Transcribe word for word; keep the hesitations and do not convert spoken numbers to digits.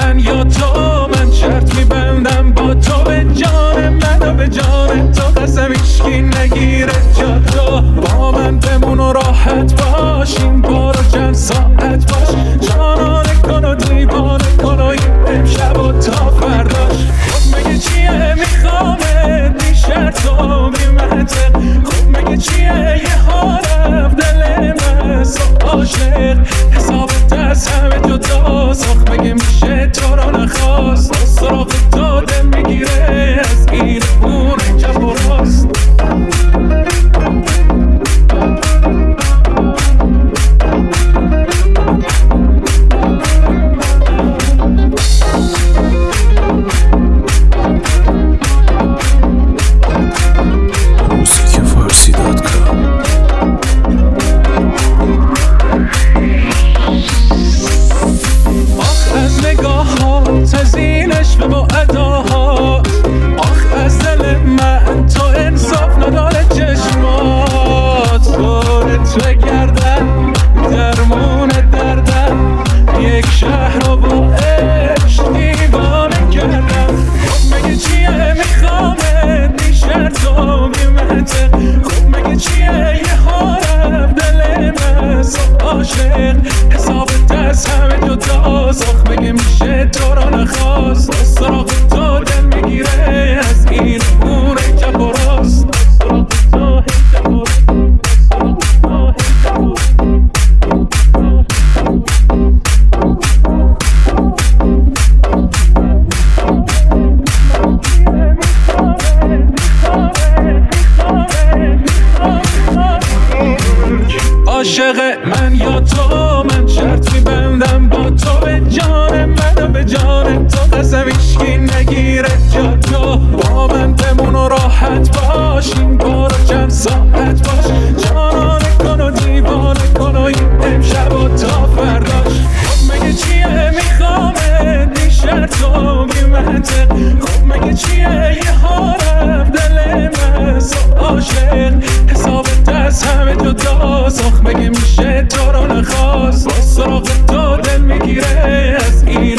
من یا تو، من شرط میبندم با تو به جان من و به جان تو، قسم هیچکی نگیره جا تو. با من بمون و راحت باش، این بار و چند ساعت باش، جانانه کن و دیوانه کن و این امشب و تا فرداش. خب مگه چیه میخوامه بی شرط و بی منطق، خب مگه چیه یه حالم دل مست و عاشق، حساب دست همه جدا ساخت، مگه میشه تو رو نخواست، از سراغ تو دل میگیره از این اون چپ و راست. حساب دست همه جدا ساخت، مگه میشه تو رو نخواست، از سراغ تو دل میگیره از این اون چپ و راست. عاشق من یا تو، من شرط میبندم با تو به جان من و به جان تو، قسم هیچکی نگیره جا تو. با من بمون و راحت باش، این بار و چند ساعت باش، جانانه کن و دیوانه کن و این امشب و تا فرداش. خب مگه چیه میخوامه بی شرط و بی منطق، خب مگه چیه یه حالم دل مست و عاشق، حساب دست همه جدا ساخت، مگه میشه تو رو نخواست، با سراغ تو دل میگیره از این